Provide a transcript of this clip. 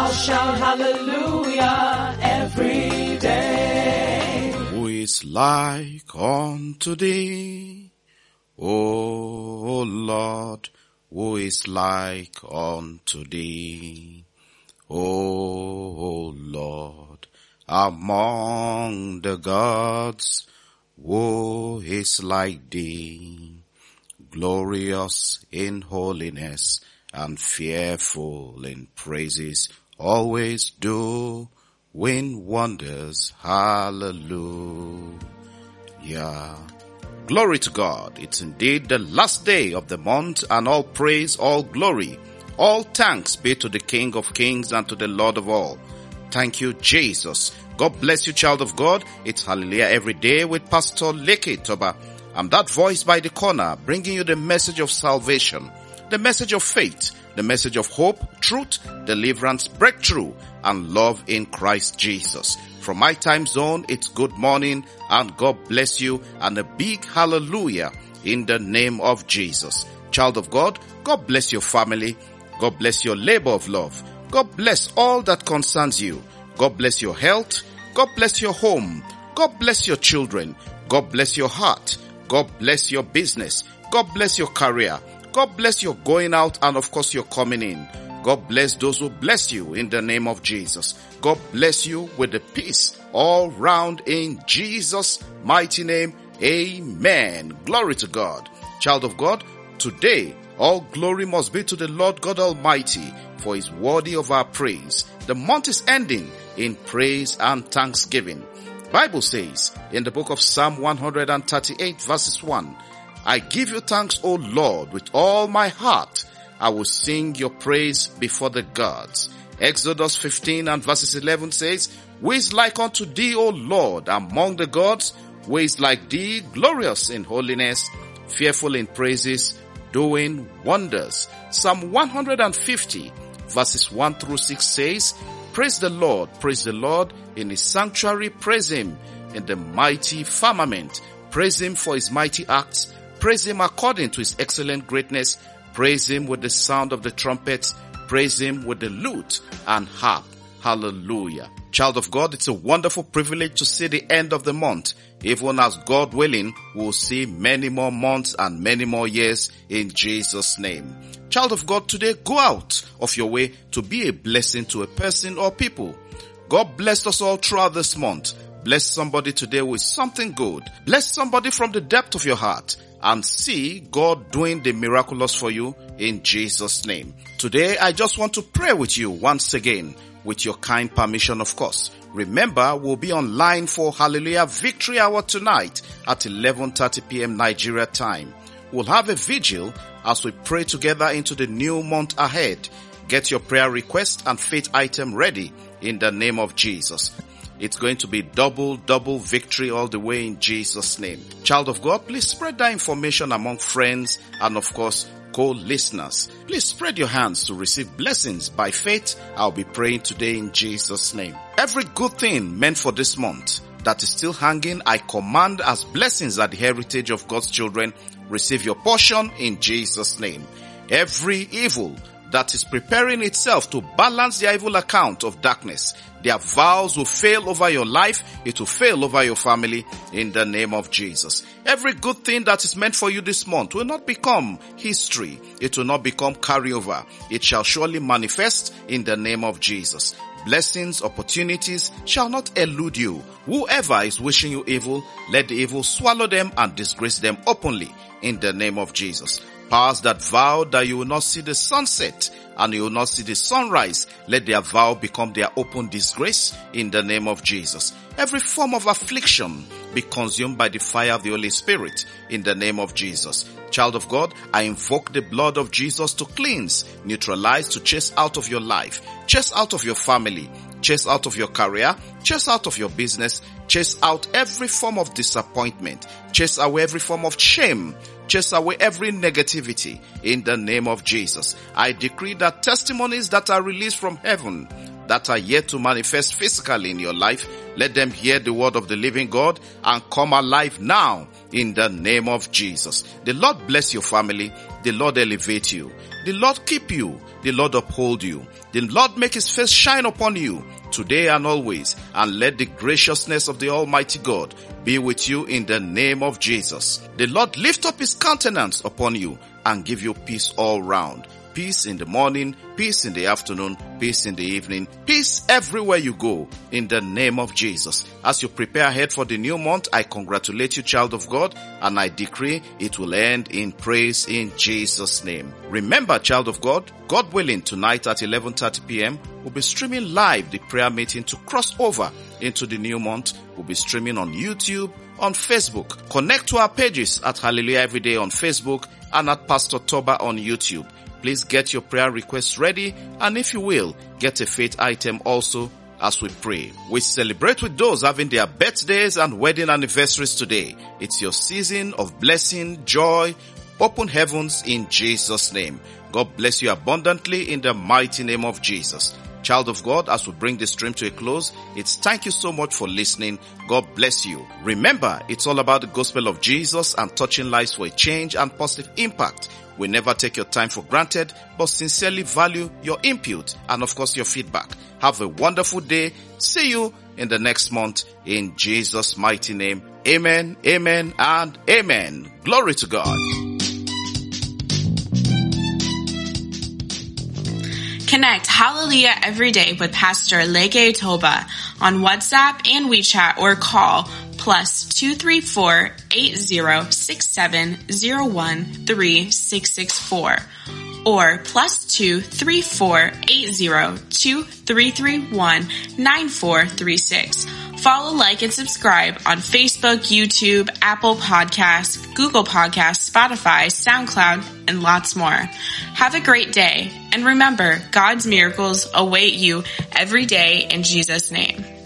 I'll shout hallelujah every day. Who is like unto thee, O Lord? Who is like unto thee, O Lord? Among the gods, who is like thee? Glorious in holiness and fearful in praises, always doing wonders. Hallelujah. Glory to God. It's indeed the last day of the month, and all praise, all glory, all thanks be to the King of Kings and to the Lord of all. Thank you, Jesus. God bless you, child of God. It's Hallelujah every day with Pastor Leke Toba. I'm that voice by the corner, bringing you the message of salvation, the message of faith, the message of hope, truth, deliverance, breakthrough, and love in Christ Jesus. From my time zone, it's good morning, and God bless you, and a big hallelujah in the name of Jesus. Child of God, God bless your family. God bless your labor of love. God bless all that concerns you. God bless your health. God bless your home. God bless your children. God bless your heart. God bless your business. God bless your career. God bless your going out and of course your coming in. God bless those who bless you in the name of Jesus. God bless you with the peace all round in Jesus' mighty name. Amen. Glory to God. Child of God, today all glory must be to the Lord God Almighty, for He is worthy of our praise. The month is ending in praise and thanksgiving. Bible says in the book of Psalm 138 verses 1, I give you thanks, O Lord, with all my heart. I will sing your praise before the gods. Exodus 15 and verses 11 says, Who is like unto thee, O Lord, among the gods? Who is like thee, glorious in holiness, fearful in praises, doing wonders? Psalm 150 verses 1 through 6 says, praise the Lord in His sanctuary, praise Him in the mighty firmament, praise Him for His mighty acts, praise Him according to His excellent greatness, praise Him with the sound of the trumpets, praise Him with the lute and harp. Hallelujah. Child of God, it's a wonderful privilege to see the end of the month. Even as God willing, we'll see many more months and many more years in Jesus' name. Child of God, today go out of your way to be a blessing to a person or people. God bless us all throughout this month. Bless somebody today with something good. Bless somebody from the depth of your heart and see God doing the miraculous for you in Jesus' name. Today, I just want to pray with you once again, with your kind permission, of course. Remember, we'll be online for Hallelujah Victory Hour tonight at 11:30 p.m. Nigeria time. We'll have a vigil as we pray together into the new month ahead. Get your prayer request and faith item ready in the name of Jesus. It's going to be double victory all the way in Jesus' name. Child of God, please spread that information among friends and of course, co-listeners. Please spread your hands to receive blessings by faith. I'll be praying today in Jesus' name. Every good thing meant for this month that is still hanging, I command as blessings at the heritage of God's children. Receive your portion in Jesus' name. Every evil that is preparing itself to balance the evil account of darkness, their vows will fail over your life. It will fail over your family in the name of Jesus. Every good thing that is meant for you this month will not become history. It will not become carryover. It shall surely manifest in the name of Jesus. Blessings, opportunities shall not elude you. Whoever is wishing you evil, let the evil swallow them and disgrace them openly in the name of Jesus. Powers that vow that you will not see the sunset and you will not see the sunrise, let their vow become their open disgrace in the name of Jesus. Every form of affliction be consumed by the fire of the Holy Spirit in the name of Jesus. Child of God, I invoke the blood of Jesus to cleanse, neutralize, to chase out of your life, chase out of your family, chase out of your career, chase out of your business, chase out every form of disappointment, chase away every form of shame, chase away every negativity in the name of Jesus. I decree that testimonies that are released from heaven, that are yet to manifest physically in your life, Let them hear the word of the living God and come alive now in the name of Jesus. The Lord bless your family. The Lord elevate you. The Lord keep you. The Lord uphold you. The Lord make his face shine upon you today and always. And let the graciousness of the Almighty God be with you in the name of Jesus. The Lord lift up his countenance upon you and give you peace all round. Peace in the morning, peace in the afternoon, peace in the evening, peace everywhere you go in the name of Jesus. As you prepare ahead for the new month, I congratulate you, child of God, and I decree it will end in praise in Jesus' name. Remember, child of God, God willing, tonight at 11:30 p.m., we'll be streaming live the prayer meeting to cross over into the new month. We'll be streaming on YouTube, on Facebook. Connect to our pages at Hallelujah Everyday on Facebook and at Pastor Toba on YouTube. Please get your prayer requests ready, and if you will, get a faith item also as we pray. We celebrate with those having their birthdays and wedding anniversaries today. It's your season of blessing, joy, open heavens in Jesus' name. God bless you abundantly in the mighty name of Jesus. Child of God, as we bring this stream to a close, it's thank you so much for listening. God bless you. Remember, it's all about the gospel of Jesus and touching lives for a change and positive impact. We never take your time for granted, but sincerely value your input and of course your feedback. Have a wonderful day. See you in the next month in Jesus' mighty name. Amen, amen, and amen. Glory to God. Connect Hallelujah every day with Pastor Lege Toba on WhatsApp and WeChat or call +234 8067013664 or +234 8023319436. Follow, like, and subscribe on Facebook, YouTube, Apple Podcasts, Google Podcasts, Spotify, SoundCloud, and lots more. Have a great day, and remember, God's miracles await you every day in Jesus' name.